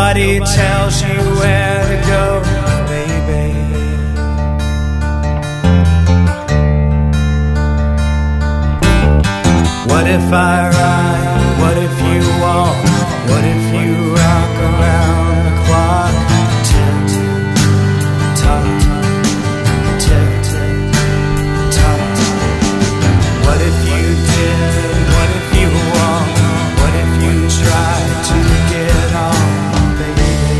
Nobody tells you where to go, baby. What if I ride? What if you walk? What if you rock around the clock? Tick, tock, tick, tock. What if you did? What if you walked? What if you tried to get on, baby?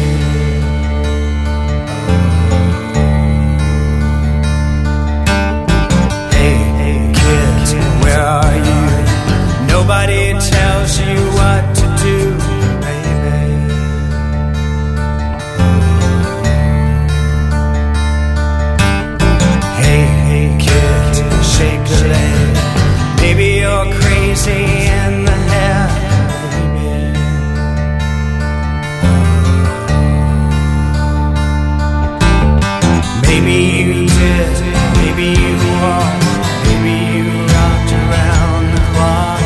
Hey, kids, where are you? Nobody tells you what to do, baby. Hey, kid, shake a leg. Maybe you're crazy in the head, baby. Maybe you did, maybe you walked, maybe you rocked around the clock.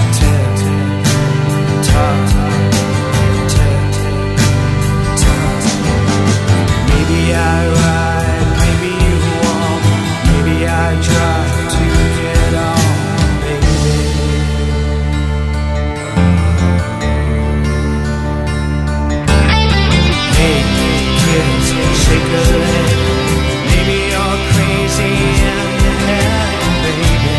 Maybe I ride, maybe you walk, maybe I try to get on, baby. Hey, kids, shake a leg. Maybe you're crazy in the head, baby.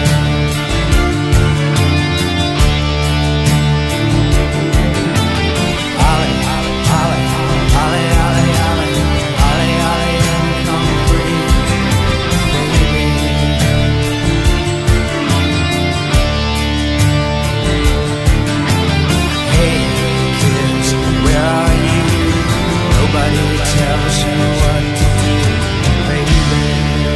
Ollie, Ollie, Ollie, Ollie, Ollie, Ollie, Ollie, and come free, baby. Hey, kids, where are you? Nobody tells you what to do, baby.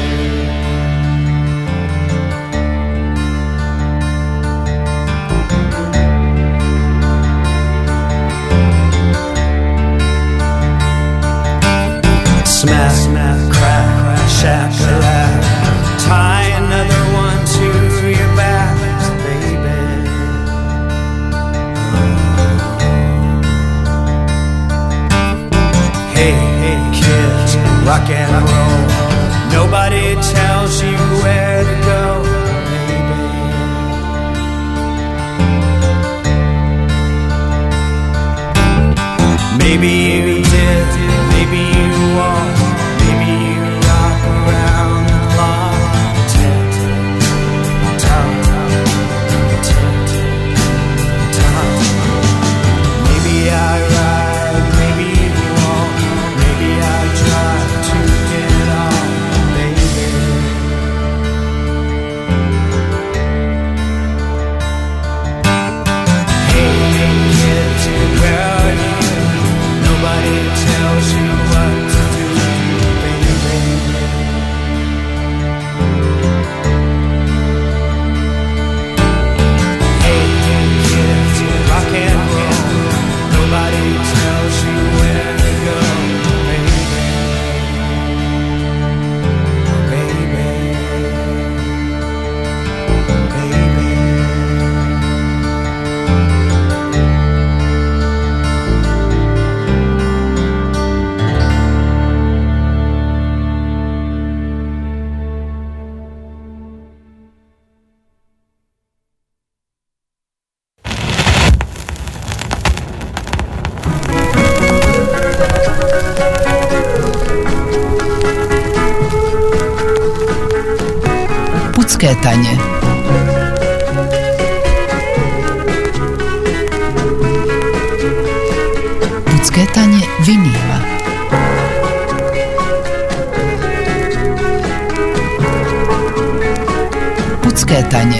Smack, smack, crack, shack-a-lack. Tie another one to your back, baby. Hey, kids, rock and roll. Nobody tells you where to go, baby. Maybe you did, maybe you walked, maybe you rock around the clock. Tick, tock, tick, tock. Maybe I ride, maybe you walk, maybe I try to get on, baby. Hey, kids, where are you? Nobody tells you what to do, baby. Hey, kids, rock and roll. Nobody tells you where to go, baby. Baby, baby. Pucketanje. Pucketanje vinila. Pucketanje.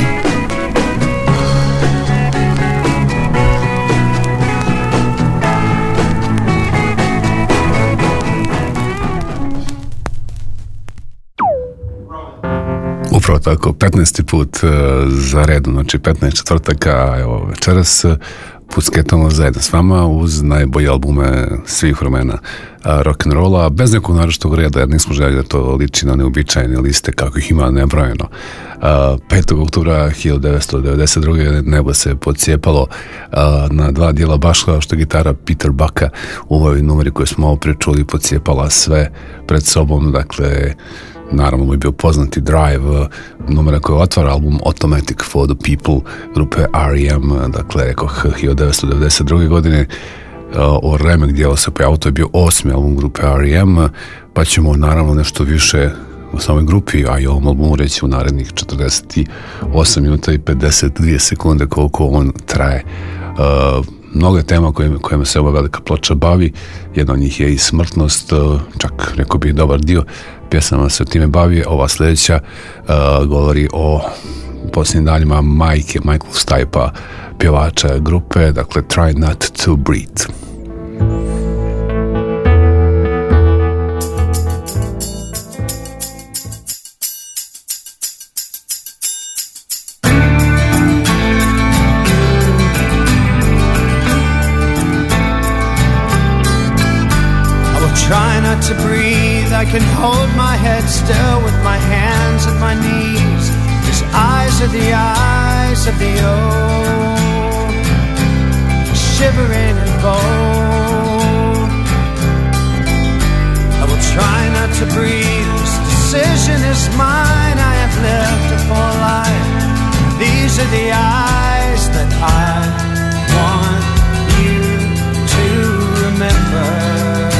Upravo tako, 15. put za redom, znači 15 četvrtaka, evo večeras pucketamo zajedno s vama uz najbolje albume svih vremena rock'n'rolla, bez nekog naročitog reda, jer nismo željeli da to liči na neobičajne liste kako ih ima nebrojeno. 5. oktobra 1992. nebo se pocijepalo na dva dijela, baš kao što gitara Peter Bucka u ovoj numeri koju smo pričuli pocijepala sve pred sobom. Dakle, naravno mu je bio poznati Drive, numera koja otvara album Automatic for the People grupe R.E.M. Dakle, rekoh 1992. godine. O remek dijelo se pojavilo, to je bio 8. album grupe R.E.M. Pa ćemo naravno nešto više o samoj grupi, a i ovom albumu reći u narednih 48 minuta i 52 sekunde koliko on traje. Mnogo tema kojima se ova velika ploča bavi, jedna od njih je i smrtnost, čak rekao bi dobar dio pjesama se o time bavi. Ova sljedeća govori o posljednjim danima majke Michael Stipe'a, pjevača grupe, dakle Try Not to Breathe. Try not to breathe, I can hold my head still with my hands at my knees. His eyes are the eyes of the old, shivering and bold. I will try not to breathe, this decision is mine. I have lived a full life, these are the eyes that I want you to remember.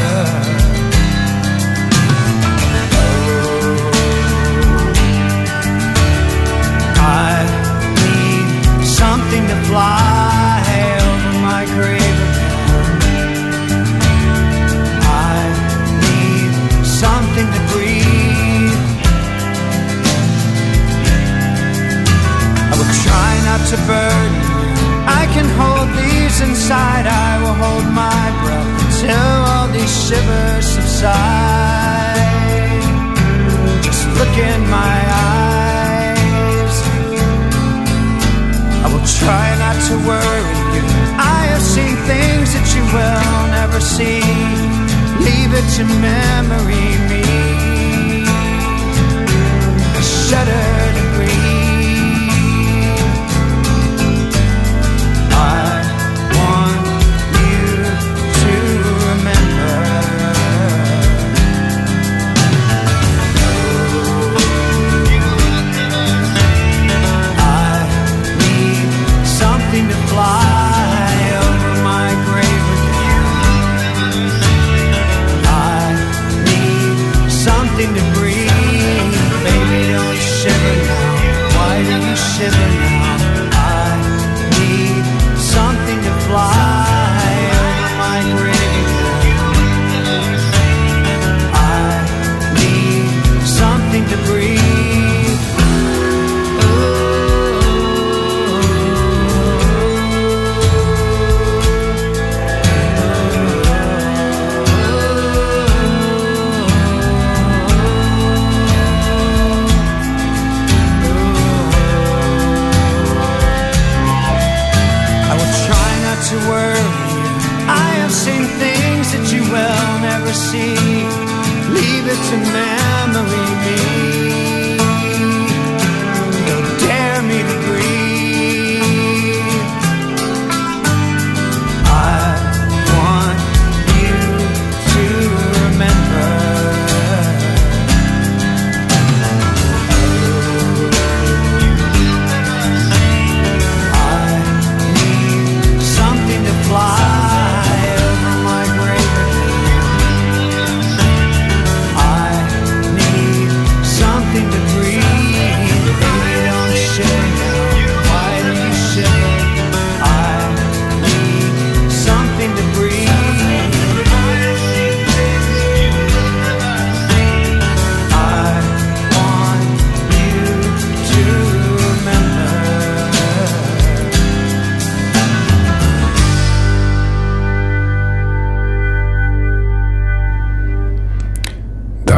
Something to fly over my grave again. I need something to breathe. I will try not to burn you. I can hold these inside. I will hold my breath until all these shivers subside. Just look in my eyes. I will try not to worry you. I have seen things that you will never see. Leave it to memory me. I shudder to breathe. I want you to remember. To fly over my grave again. I need something to breathe. Baby, don't shiver now. Why do you shiver now? I need something to fly over my grave again. I need something to breathe. To worry you. I have seen things that you will never see. Leave it to memory me. Don't dare me to breathe. I want you to remember. Fly over my grave again. I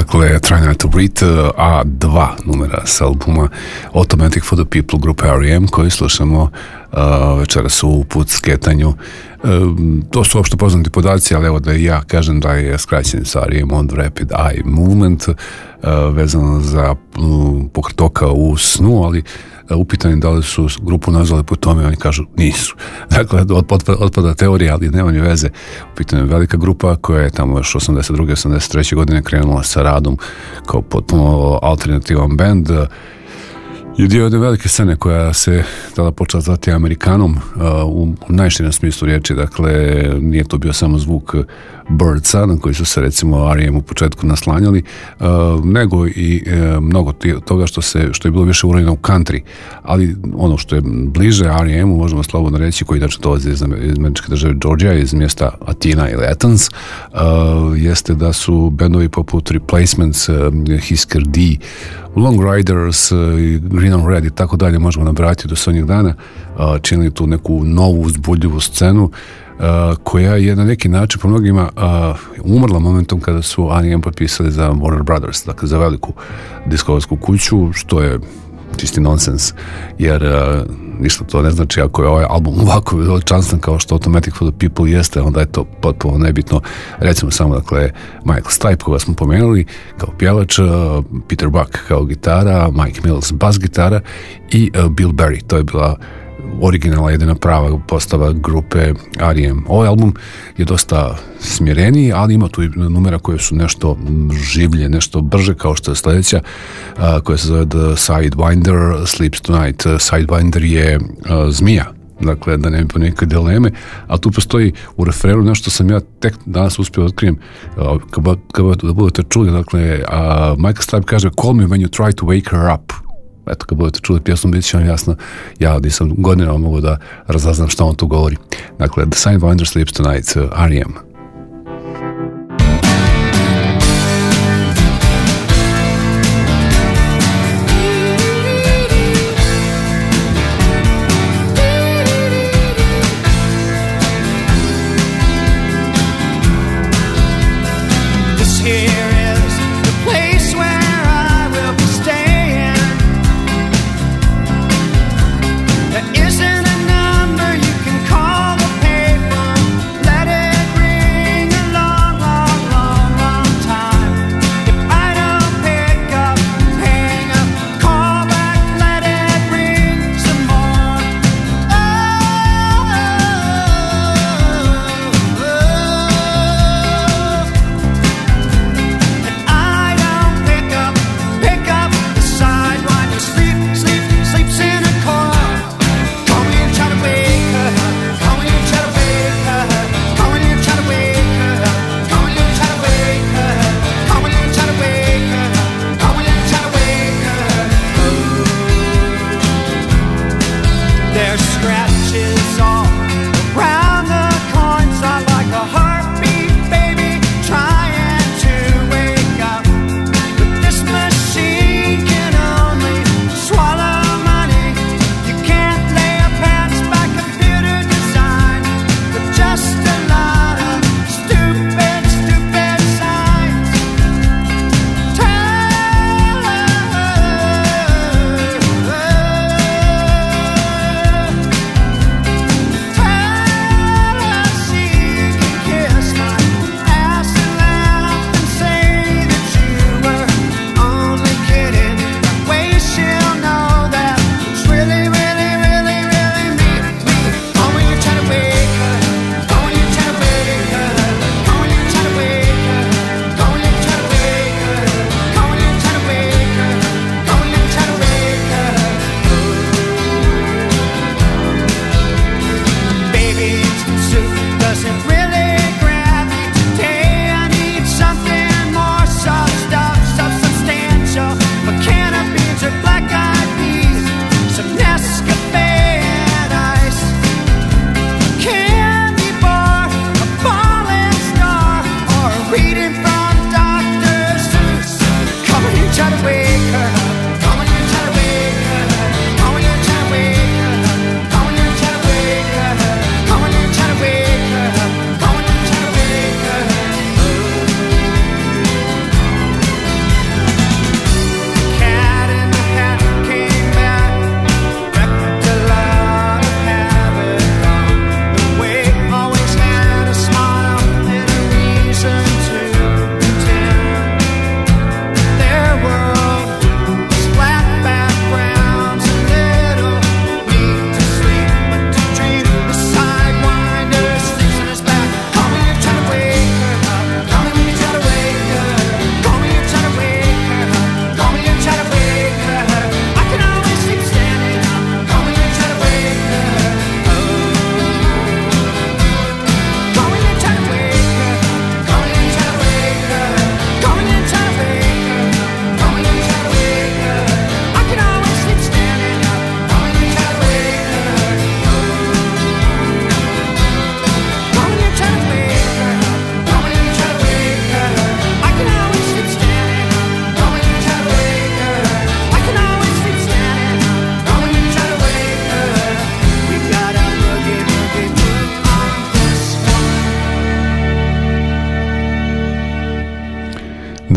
dakle Try Not To Breathe, A2 numera s albuma Automatic For The People grupe R.E.M. koji slušamo večeras u Put sketanju. To su opšte poznati podaci, ali evo da i ja kažem da je skraćen sa R.E.M. od Rapid Eye Movement, vezano za pokret oka u snu, ali upitani da li su grupu nazvali po tome, oni kažu nisu. Dakle, otpada teorija, ali nema ni veze. Upitana je velika grupa koja je tamo još 82. 83. godine krenula sa radom kao potpuno alternativan band. I dio jedne velike scene koja se tada počela zvati Amerikanom u najširem smislu riječi, dakle nije to bio samo zvuk Birdsa na koji su se recimo R.E.M. u početku naslanjali, nego i mnogo toga što je bilo više uranjeno u country, ali ono što je bliže R.E.M.u možemo slobodno reći, koji inače dolazi iz američke države Georgia, iz mjesta Athena ili Athens, jeste da su bendovi poput Replacements, Husker D, Long Riders, Green on Red i tako dalje, možemo nabrati do sonjih dana, činili tu neku novu uzbudljivu scenu koja je na neki način po mnogima umrla momentom kada su R.E.M. potpisali za Warner Brothers, dakle za veliku diskografsku kuću, što je čisti nonsens, jer ništa to ne znači. Ako je ovaj album ovako veličanstven kao što Automatic For The People jeste, onda je to potpuno nebitno. Recimo samo, dakle, Michael Stipe koga smo pomenuli kao pjevač, Peter Buck kao gitara, Mike Mills bas gitara i Bill Berry, to je bila originalna jedina prava postava grupe R.E.M. Ovaj album je dosta smjereniji, ali ima tu i numera koje su nešto življe, nešto brže, kao što je sljedeća, koja se zove The Sidewinder Sleeps Tonight. Sidewinder je zmija, dakle da ne bi po neke dileme, a tu postoji u refrenu nešto sam ja tek danas uspio otkrijem, da budete čuli, dakle Michael Stipe kaže call me when you try to wake her up. Eto, kad budete čuli pjesmu, bit će vam jasno, ja nisam godinama mogu da razaznam šta on tu govori. Dakle, The Sidewinder Sleeps Tonight, R.E.M. Isn't a number you can call the paper, let it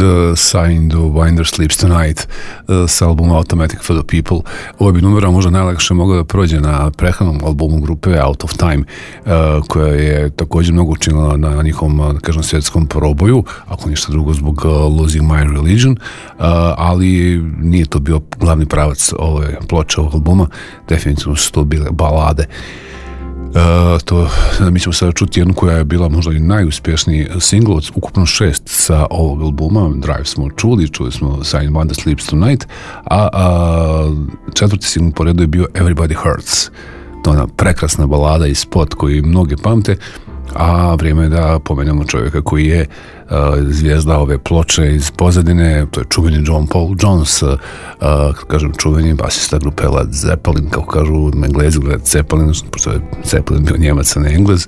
Signed Winder Sleeps Tonight s albuma Automatic for the People. Ovo bi numera možda najlakše mogla da prođe na prehranom albumu grupe Out of Time, koja je također mnogo učinila na njihovom, da kažem, svjetskom proboju, ako ništa drugo zbog Losing My Religion, ali nije to bio glavni pravac ove ploče ovog albuma, definitivno su to bile balade. Mi ćemo sada čuti jednu koja je bila možda i najuspješniji singl od ukupno 6 sa ovog albuma. Drive smo čuli smo Signed Winder Sleeps Tonight, a četvrti singl po redu je bio Everybody Hurts. To je ona prekrasna balada i spot koji mnogi pamte, a vrijeme je da pomenemo čovjeka koji je zvijezda ove ploče iz pozadine. To je čuveni John Paul Jones, kažem čuveni basista grupe Led Zeppelin, kako kažu Englezi Led Zeppelin, pošto je Zeppelin bio Njemac, a ne Englez.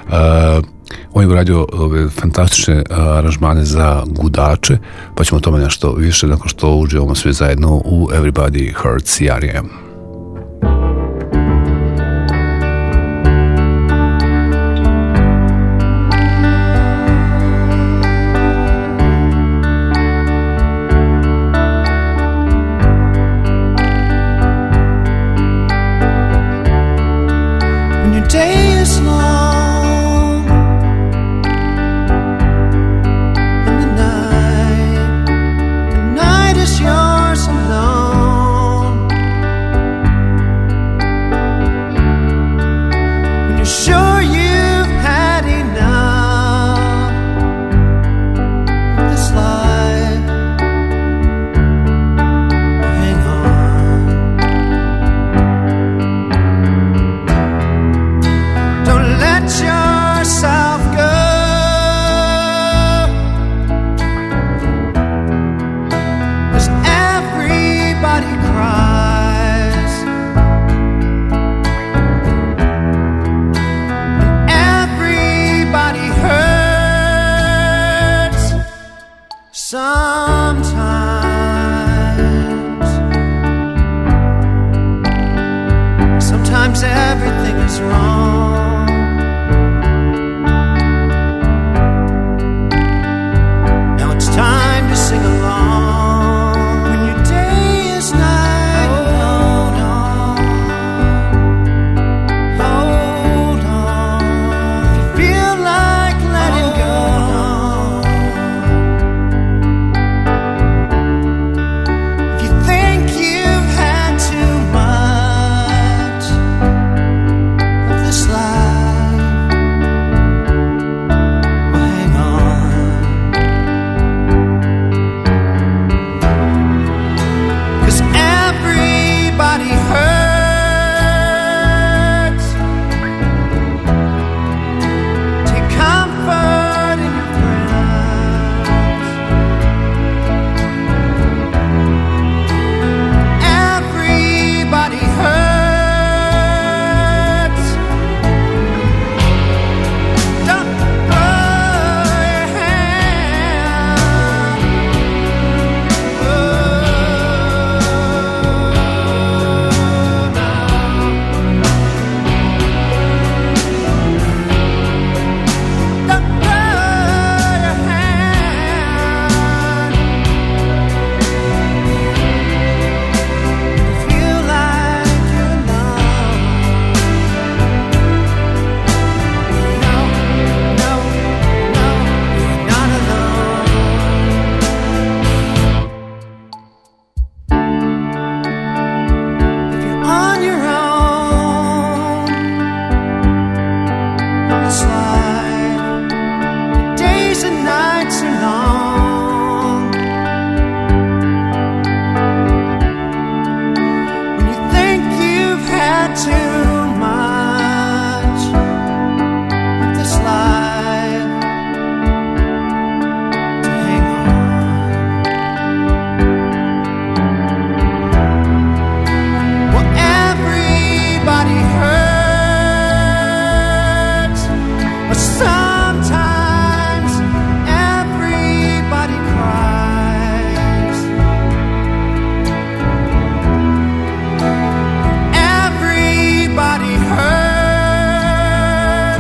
On je uradio ove fantastične aranžmane za gudače, pa ćemo o tome nešto više nakon što uživamo svi zajedno u Everybody Hurts i R.E.M.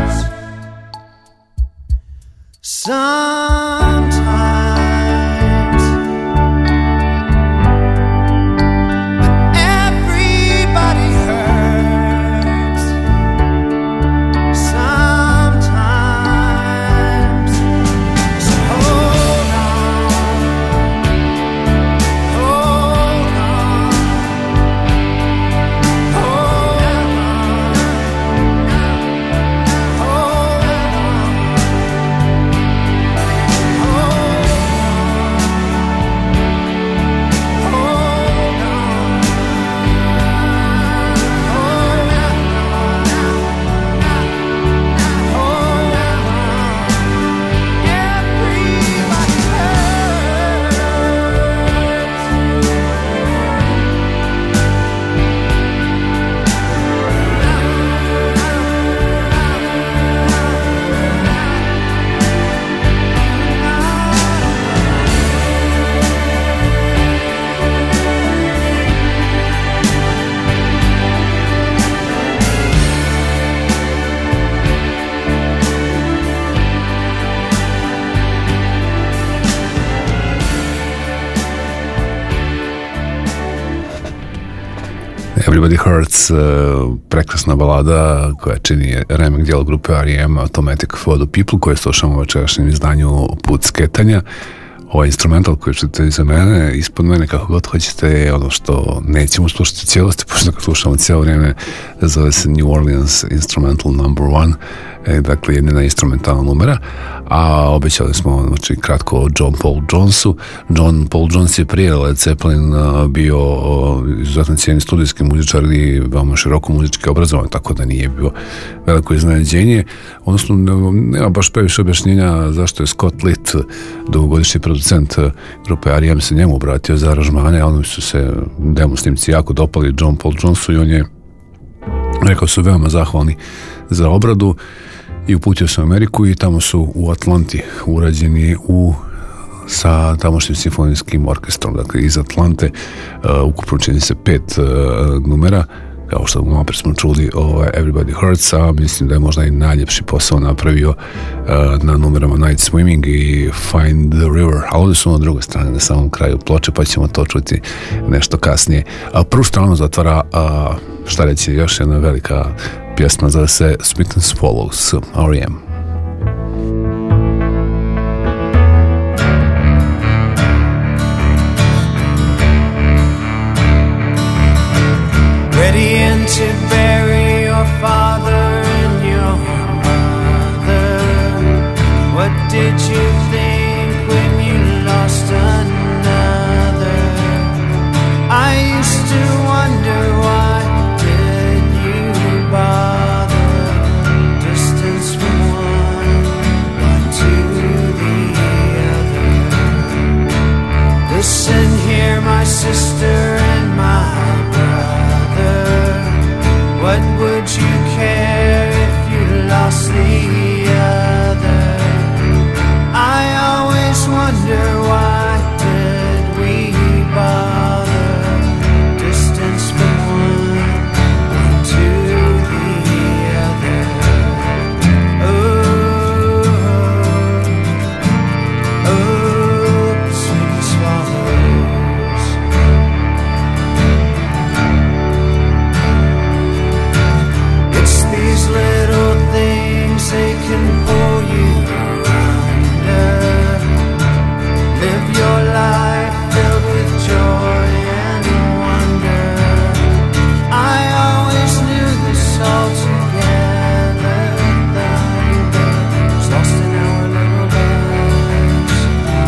Sometimes Everybody Hurts, prekrasna balada koja čini remek dijelo grupe R.E.M. Automatic for the People, koje slušamo u večerašnjem izdanju Put sketanja. Ovaj instrumental koji čujete iza mene, ispod mene, kako god hoćete, je ono što nećemo slušati u cijelosti, pošto ga slušamo cijelo vrijeme, zove se New Orleans Instrumental No. 1, dakle jedina instrumentalna numera, a obećali smo, znači, kratko o John Paul Jonesu. John Paul Jones je prije Led Zeppelin bio izuzetno cijeni studijski muzičar i veoma široko muzički obrazovan, tako da nije bio veliko iznenađenje. Odnosno, nema baš previše objašnjenja zašto je Scott Litt, dugogodišnji producent grupe R.E.M. se njemu obratio za aranžmane, a oni su se demo snimci jako dopali John Paul Jonesu i on je rekao su veoma zahvalni za obradu i uputio se u Ameriku i tamo su u Atlanti urađeni sa tamošnjim simfonijskim orkestrom, dakle iz Atlante, ukupno čini se 5 numera, kao što malo pre smo čuli Everybody Hurts, a mislim da je možda i najljepši posao napravio na numerama Night Swimming i Find the River, a ovdje su na drugoj strani, na samom kraju ploče, pa ćemo to čuti nešto kasnije. Prvu stranu zatvara, šta reći, još jedna velika pjesma, zove se Smith & Swallows, R.E.M. To bury your father and your mother. What did you think when you lost another? I used to wonder, why did you bother? Distance from one to the other. Listen here, my sister and my brother. What would you care if you lost the other? I always wonder, why did we bother? Distance from one to the other. Oh, sweet swallows. These little things, they can pull you under. Live your life filled with joy and wonder. I always knew this all together. Thunder was lost in our little lives.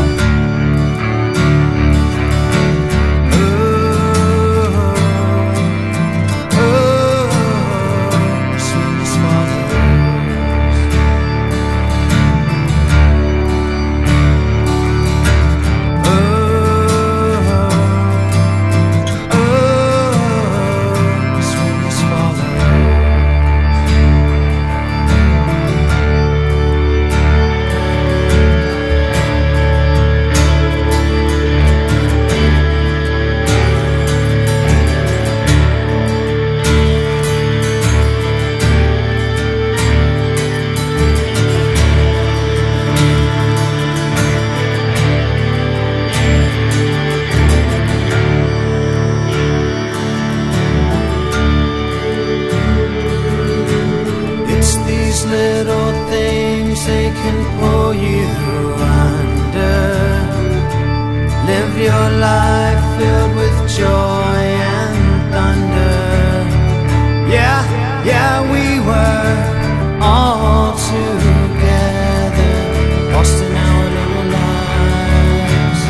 Your life filled with joy and thunder. Yeah, yeah, we were all together, lost in our little lives.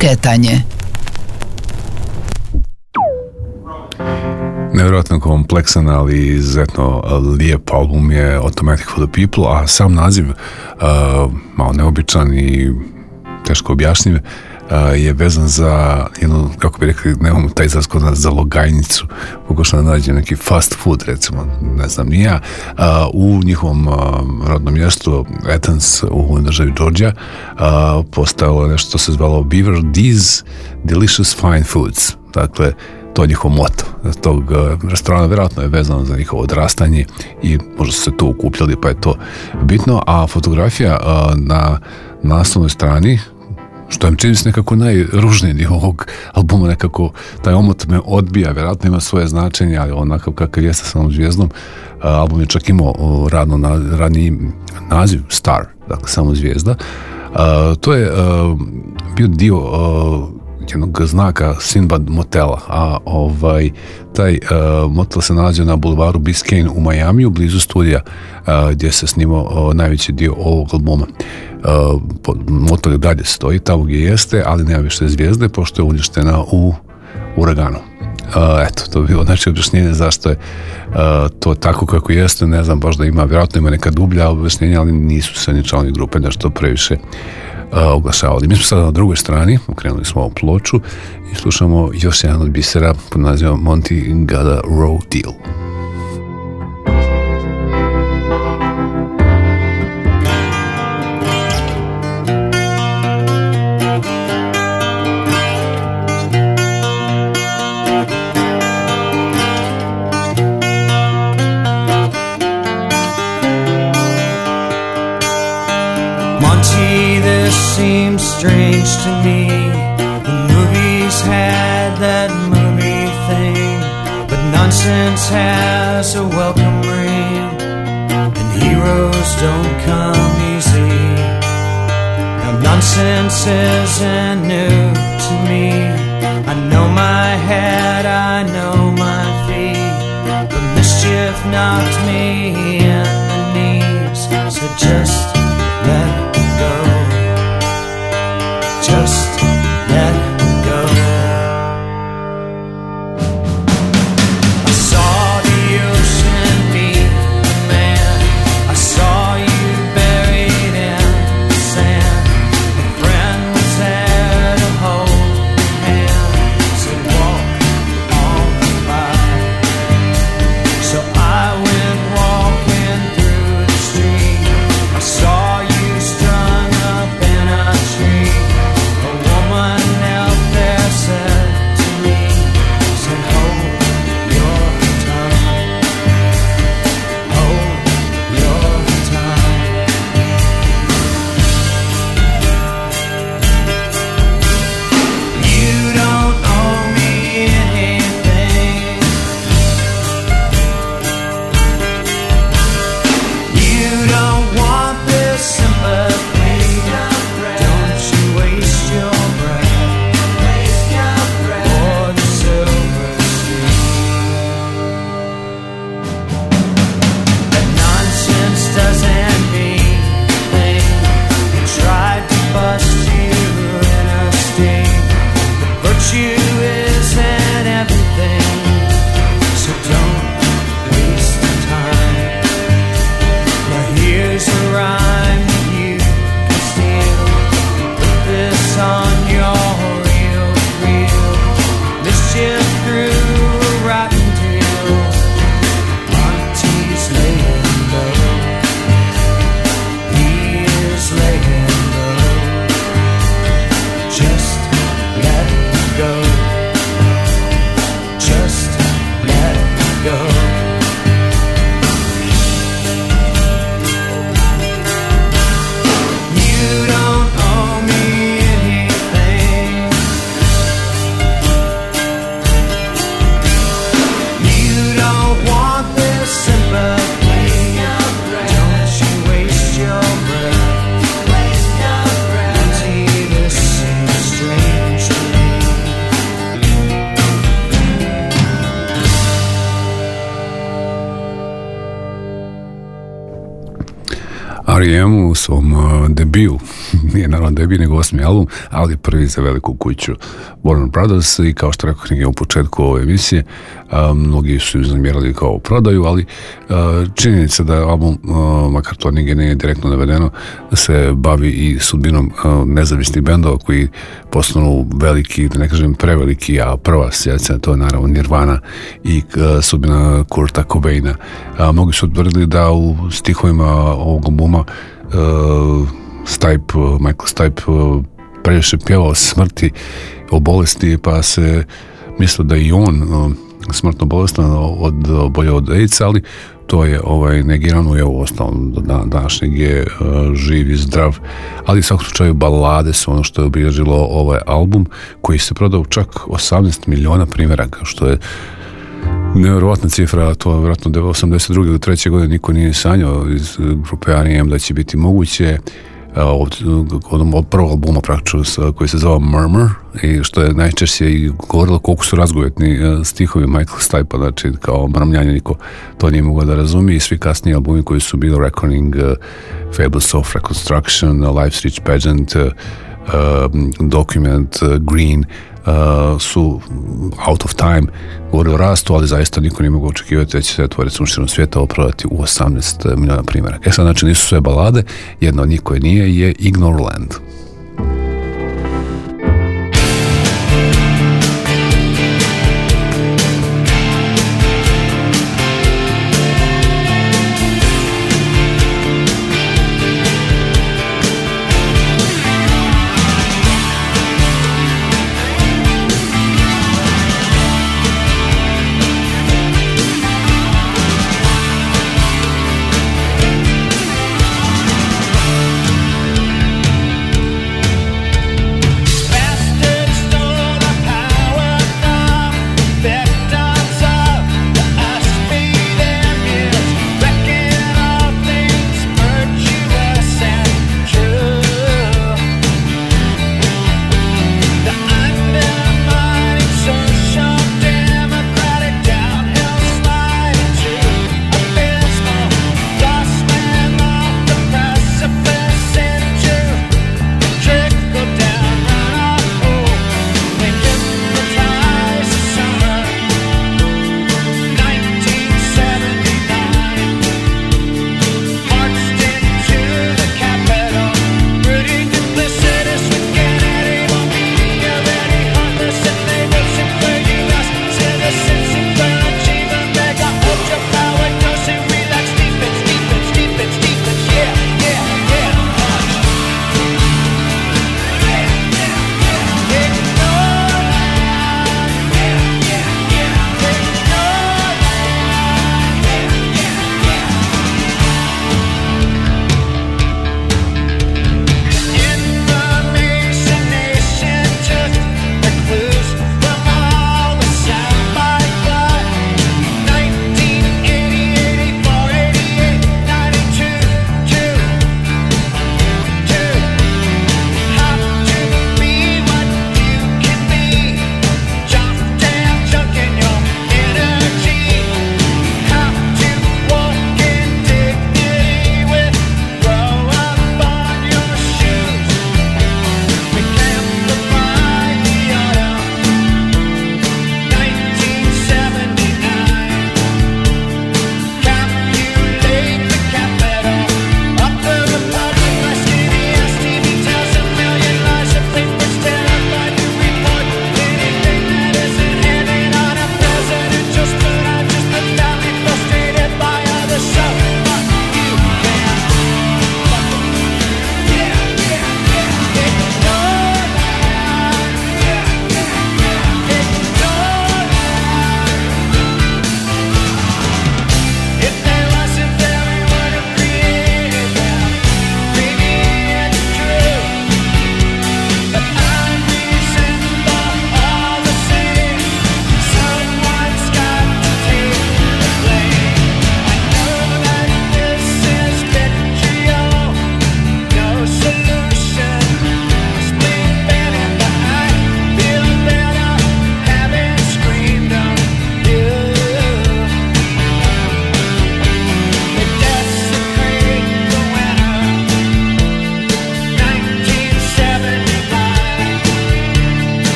Pucketanje. Nevjerojatno kompleksan, ali izuzetno lijep album je Automatic for the People, a sam naziv, malo neobičan i teško objašnjiv, je vezan za jednu, kako bi rekli, nemamo taj izraz kod nas, za logajnicu. Pokušam da nađem neki fast food, recimo, ne znam ni ja, u njihovom rodnom mjestu Athens u državi Georgia postojalo nešto što se zvalo Beaver D's Delicious Fine Foods. Dakle, to je njihov moto tog restorana, vjerojatno je vezano za njihovo odrastanje i možda su se tu okupljali, pa je to bitno. A fotografija na naslovnoj strani, što je čini se nekako najružniji dio ovog albuma, nekako taj omot me odbija, vjerojatno ima svoje značenje, ali onakav kakav je sa samom zvijezdom. Album je čak imao radni naziv Star, dakle samo zvijezda. To je bio dio jednog znaka Sinbad motela, a taj motel se nalazi na bulvaru Biscayne u Majamiju, blizu studija gdje se snimao najveći dio ovog albuma. Motel dalje stoji tamo gdje jeste, ali nema više zvijezde pošto je uništena u uraganu. Eto, to bi bilo naše objašnjenje zašto je to tako kako jeste. Ne znam, baš da ima, vjerojatno ima neka dublja objašnjenja, ali nisu se ni članovi grupe nešto previše oglašavali. Mi smo sada na drugoj strani, okrenuli smo ovu ploču i slušamo još jedan od bisera pod nazivom Monty Got a Raw Deal. Seems strange to me. The movies had that movie thing, but nonsense has a welcome ring, and heroes don't come easy. Now nonsense isn't new to me. I know my head, I know my feet, but mischief knocked me in the knees. So just let go. Just let go. I saw the ocean meet the man. I saw you buried in the sand. A friend was there to hold your hand. Said walk on by. So I went walking R.E.M. u svom debiju, nije naravno debij nego 8. album, ali prvi za veliku kuću Warner Brothers, i kao što rekao knjige u početku ove emisije, mnogi su zamjerali kao prodaju, ali činjenica da album, makar to nigdje nije direktno navedeno, se bavi i sudbinom nezavisnih bendova koji postanu veliki, da ne kažem preveliki, a prva asocijacija to je naravno Nirvana i sudbina Kurta Cobaina. Mnogi su tvrdili da u stihovima ovog albuma Michael Stipe previše pjevao o smrti, o bolesti, pa se mislio da i on smrtno bolestan oboljeo od AIDS, ali to je negirano, i ovo ostalo do današnjeg je živ i zdrav. Ali u svakom slučaju balade su ono što je obilježilo ovaj album, koji se prodao čak 18 miliona primjeraka, što je nevjerovatna cifra. To je vjerojatno 82. ili 3. godine niko nije sanjao iz grupe R.E.M. da će biti moguće. Od prvog albuma praktično koji se zvao Murmur, i što je najčešće i govorilo koliko su razgovetni stihovi Michael Stipe, znači kao mrmljanje, niko to nije mogao da razumije. I svi kasniji albumi koji su bili Reckoning, Fables of Reconstruction, Life's Rich Pageant, Document, Green, su Out of Time govorili o rastu, ali zaista niko nije mogao očekivati da će se to recimo širom svijeta oprodati u 18 miliona primjeraka. Sad, znači, nisu sve balade, jedna od njih koje nije je Ignoreland.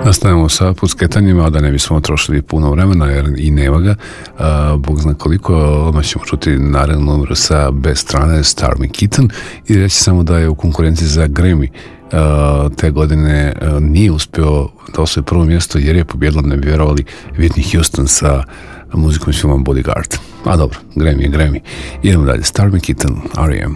Nastavljamo sa pucketanjima, a da ne bismo trošili puno vremena, jer i nema ga. Bog zna koliko, odmah ćemo čuti narednu numeru sa B strane Starmy Kitten i reći samo da je u konkurenciji za Grammy te godine nije uspeo da osvoji prvo mjesto jer je pobjedila, ne bi vjerovali, Whitney Houston sa muzikom iz filma Bodyguard. A dobro, Grammy je Grammy. Idemo dalje, Starmy Kitten, R.E.M.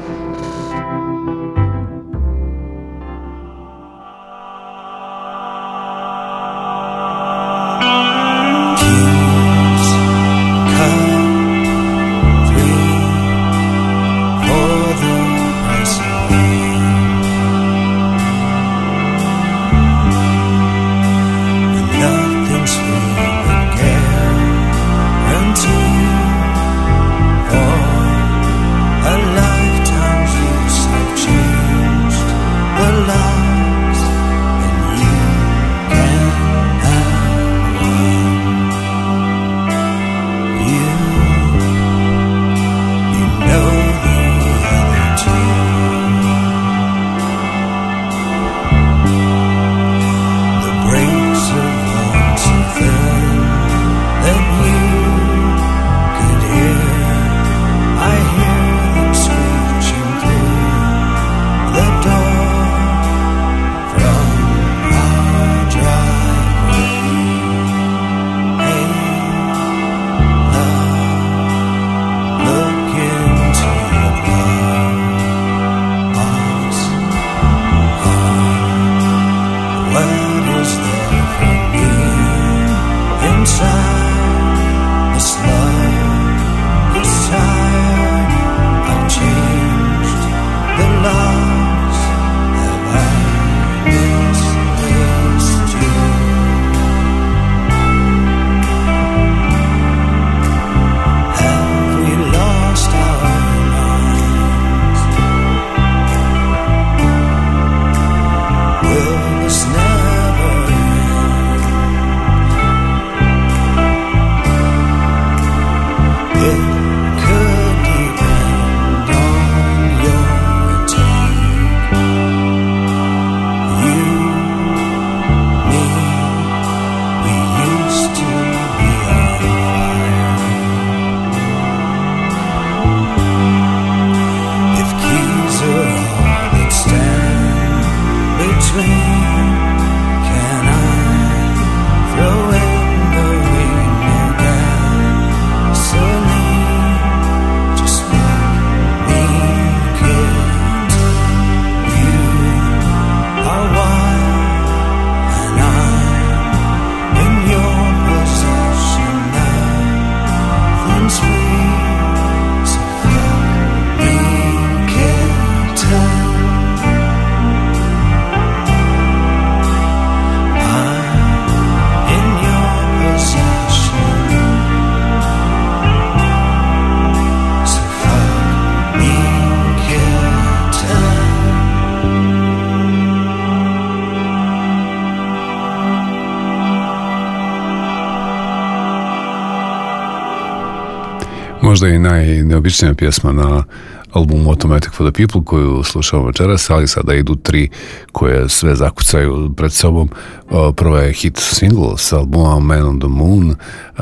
Možda i najneobičnija pjesma na albumu Automatic for the People koju slušamo večeras, ali sada idu tri koje sve zakucaju pred sobom. Prva je hit single sa albuma Man on the Moon,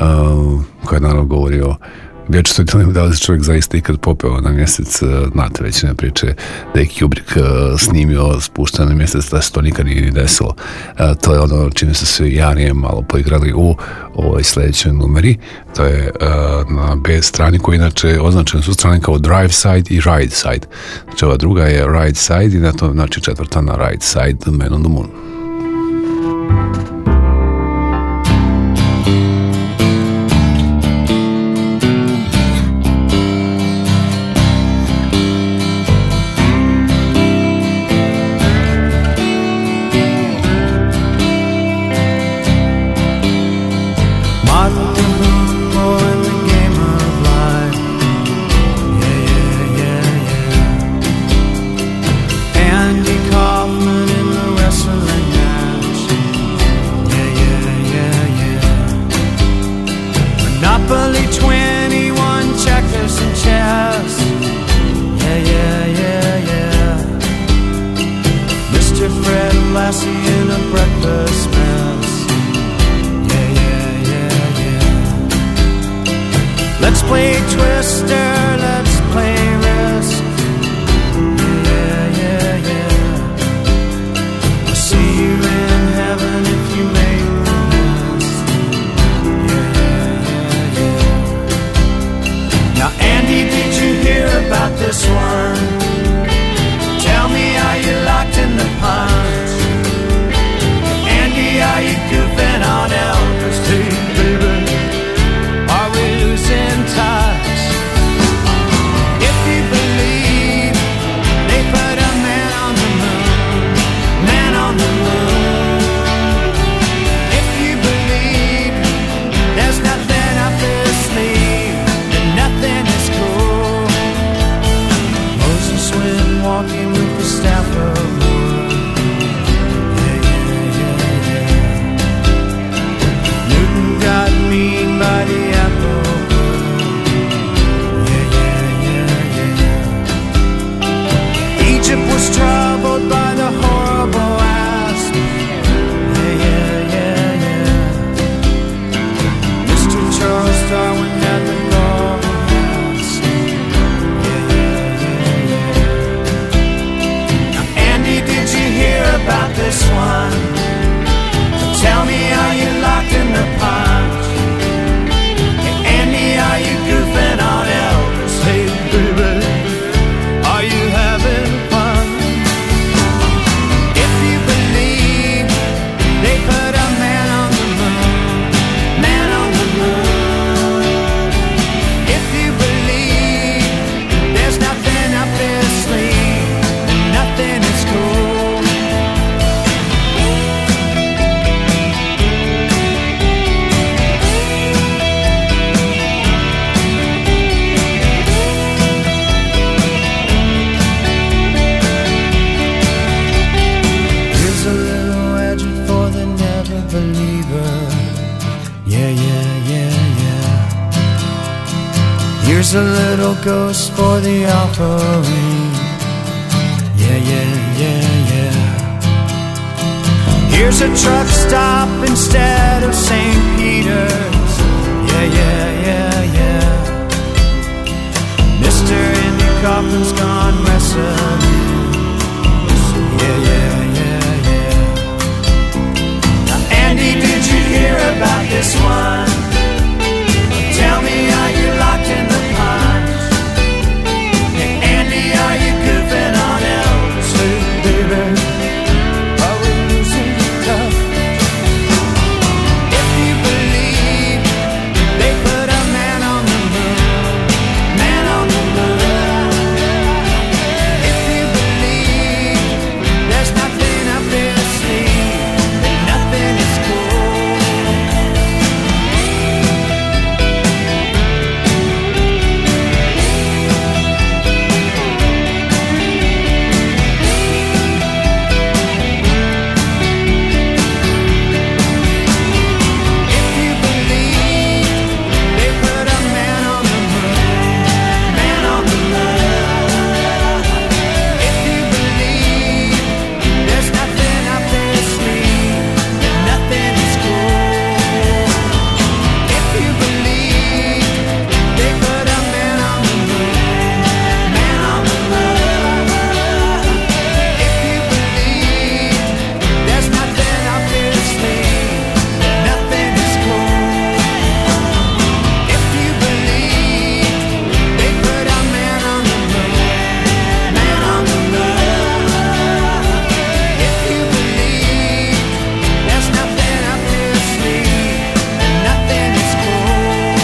koja naravno govori o vječitoj dilemi da li se čovjek zaista ikad popeo na mjesec. Znate već ne priče da je Kubrick snimio spuštanje na mjesec, da se to nikad nije desilo. To je ono čime su se ja nije malo poigrali u ovoj sljedećoj numeri. To je na B strani koji inače označene su strane kao Drive Side i Ride Side. Znači ova druga je Ride Side i na to znači četvrta na Ride Side, Man on the Moon. Lassie in a breakfast mess. play Twister, let's play Risk. Yeah, yeah, yeah. I'll see you in heaven if you make the list. Yeah, yeah, yeah. Now, Andy, did you hear about this one? Tell me, are you locked in the punch? Andy, are you goofing on Elvis? Hey, baby, are we losing touch? If you believe they put a man on the moon, man on the moon. If you believe there's nothing up his sleeve, then nothing is cool. Moses went walking with the staff of wood. Yeah, yeah, yeah, yeah. Newton got mean by the apple wood. Yeah, yeah, yeah, yeah. Egypt was troubled by the horrible asp. Yeah, yeah, yeah, yeah. Mr. Charles Darwin had the golden mask. Yeah, yeah, yeah, yeah. Now, Andy, did you hear about this one? Tell me, are you locked in the punch? Hey, Andy, are you goofing on Elvis? Hey, baby, are you having fun? If you believe they put a man on the moon, man on the moon. If you believe there's nothing up his sleeve, then nothing is cool. Here's a little legend for the never believer. Yeah, yeah, yeah, yeah. Here's a little ghost for the offering. Yeah, yeah, yeah, yeah. Here's a truck stop instead of St. Peter's. Yeah, yeah, yeah, yeah. Mr. Andy Kaufman's gone wrestling. Yeah, yeah, yeah, yeah. Now, Andy, did you hear about this one? Tell me, are you locked in the punch? Hey, Andy, are you goofing on Elvis? Hey, baby, are we losing touch? If you believe they put a man on the moon, man on the moon. If you believe there's nothing up his sleeve, then nothing is cool. If you believe they put a man on the moon, man on the moon. If you believe there's nothing up his sleeve, then nothing is cool. If you believe they put a man on the moon, man on the moon. If you believe there's nothing up his sleeve, then nothing is cool. If you believe they put a man on the moon, man on the moon. If you believe there's nothing up his sleeve, then nothing is cool.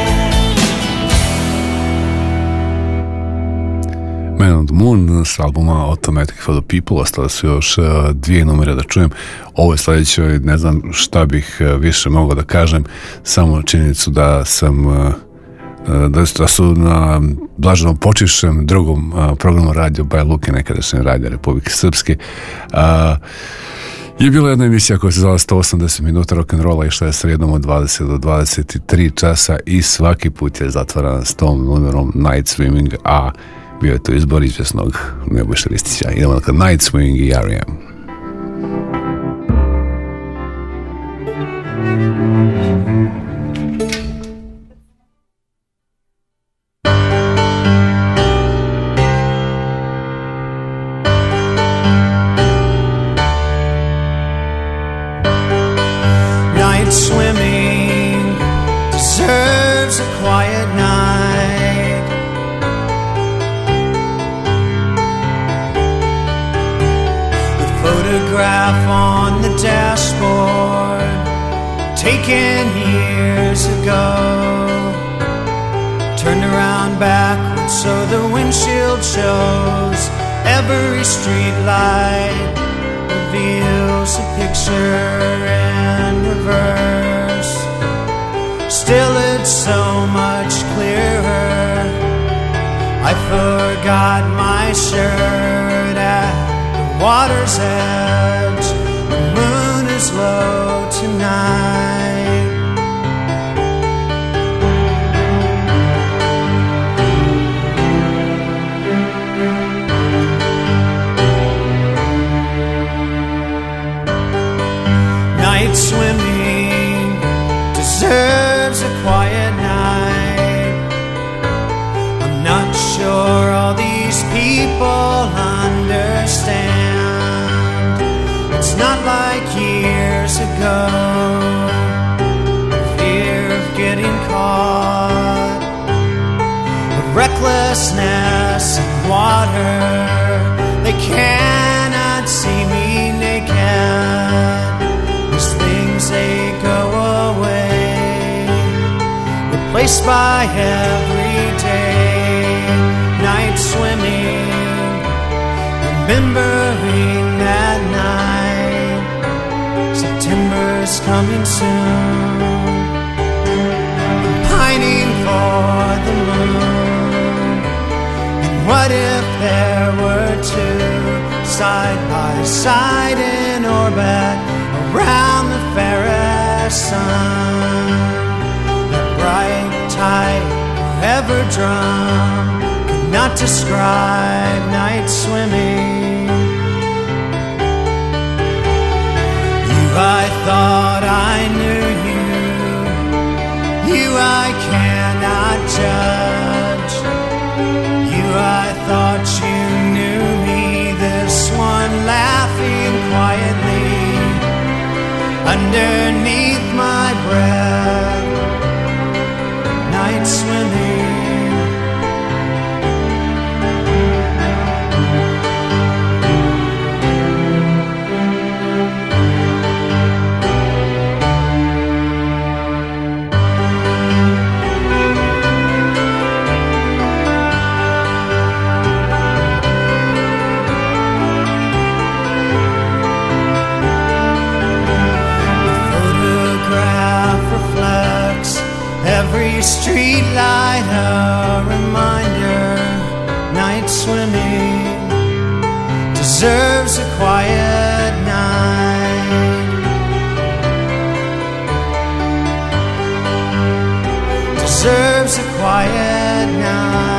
Man on the Moon s albuma Automatic for the People. Ostale su još dvije numere da čujem. Ovo je sledeće, ne znam šta bih više mogao da kažem, samo činjenicu da sam da su na blaženom počivšem drugom programu Radio Banja Luke, nekadašnje Radio Republike Srpske, je bila jedna emisija koja se zvala 180 minuta rock'n'rolla, išla je sredom od 20 do 23 časa i svaki put je zatvarana s tom numerom Night Swimming, a bio je to izbor izvjesnog Nebojše Ristića. Idemo dakle Night Swing i R.E.M. swimming deserves a quiet night. The photograph on the dashboard, taken years ago, turned around backwards so the windshield shows. Every street light reveals a picture in reverse. Still it's so much clearer. I forgot my shirt at the water's edge. The moon is low tonight. Night swimming deserves a quiet night. I'm not sure all these people understand. It's not like years ago, the fear of getting caught, the recklessness in water. They cannot see me naked. These things, they go away, replaced by everyday night swimming, remembering that night. September's coming soon. I'm pining for the moon. And what if there were two side by side in orbit around the fairest sun? That bright tide, forever drum, could not describe night swimming. You, I thought I knew you. You, I cannot judge. You, I thought you knew me. This one laughing quietly underneath my breath. Night swimming. Every street light a reminder. Night swimming deserves a quiet night. Deserves a quiet night.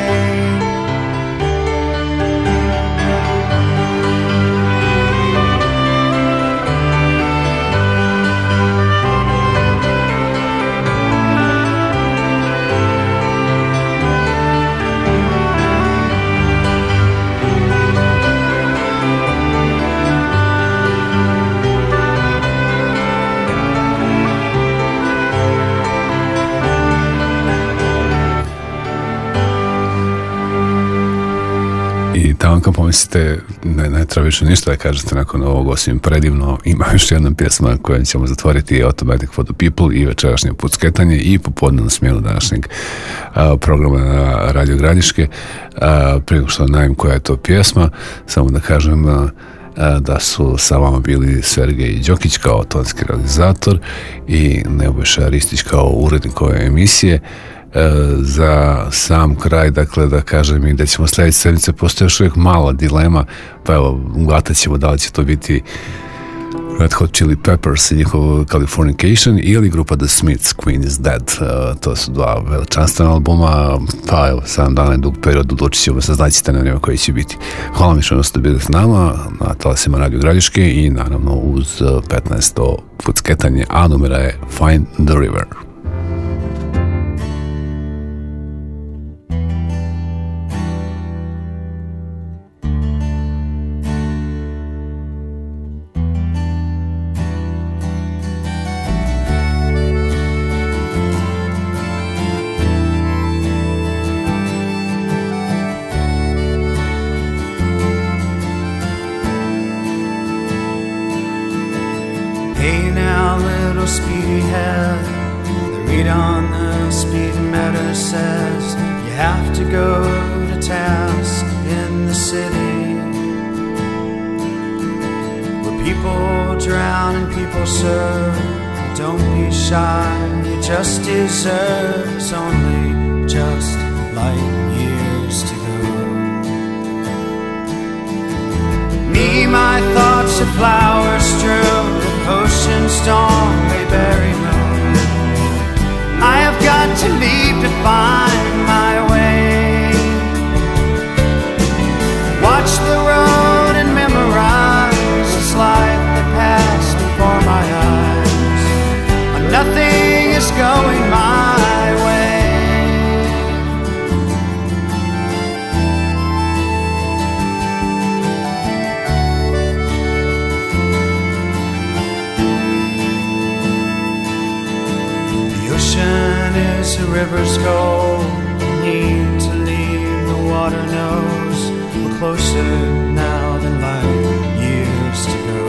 I tamo kad pomislite ne treba više ništa da kažete nakon ovog osim predivno, ima još jedna pjesma kojom ćemo zatvoriti Automatic for the People i večerašnje pucketanje i popodnevnu smjenu današnjeg programa na Radio Gradiške. Prije što najavim koja je to pjesma, samo da kažem da su sa vama bili Sergej Đokić kao tonski realizator i Nebojša Ristić kao urednik ove emisije. Za sam kraj, dakle, da kažem i da ćemo sljedeće sedmice, postoje još uvijek mala dilema, pa evo, uglatat ćemo da li će to biti Red Hot Chili Peppers i njihov Californication ili grupa The Smiths, Queen is Dead. To su dva veličanstvena albuma, pa evo, 7 dana je dug period, odlučit ćemo se, znaćete na vrijeme koji će biti. Hvala mi što ste bili s nama na talasima Radio Gradiške i naravno uz 15. pucketanje, a numera je Find the River. speedhead. The read on the speedometer says you have to go to task in the city, where people drown and people serve. Don't be shy, you just deserve. It's only just light years to go. Me, my thoughts are flowers strewn, ocean storm, they bury me. I have got to leave to find my way. Watch the road and memorize this life that passed before my eyes. Nothing is going my way. Ocean is a river's goal. Need to leave, the water knows we're closer now than light years to go.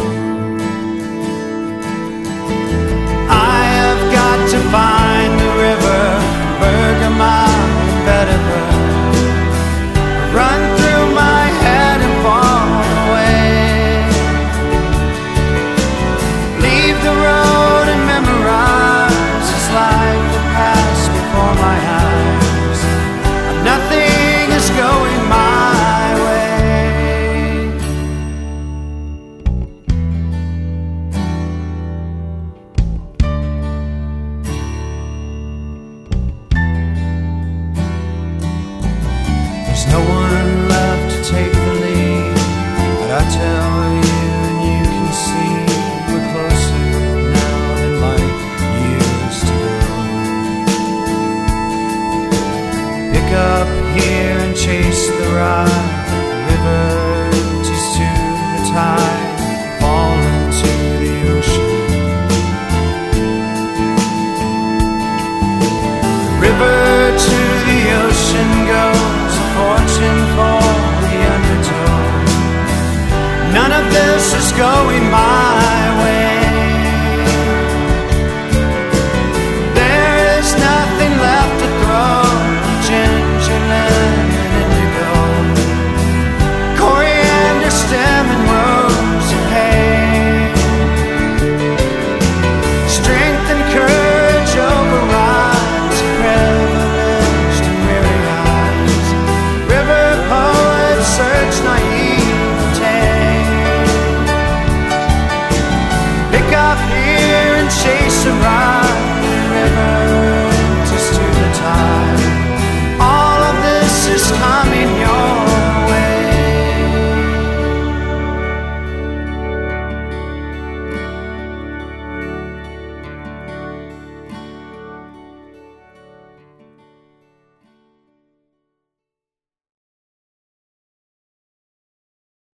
I have got to find the river, Bergamot, Bedford. Run through my head and fall away. Leave the road and memorize this life that passed before my eyes. Nothing is going my way. There's no one left to take the lead, but I tell you and you can see we're closer now than light years to go. Pick up here and chase the ride. The river empties to the tide, fall into the ocean. The river to the ocean goes, a fortune for the undertow. None of this is going my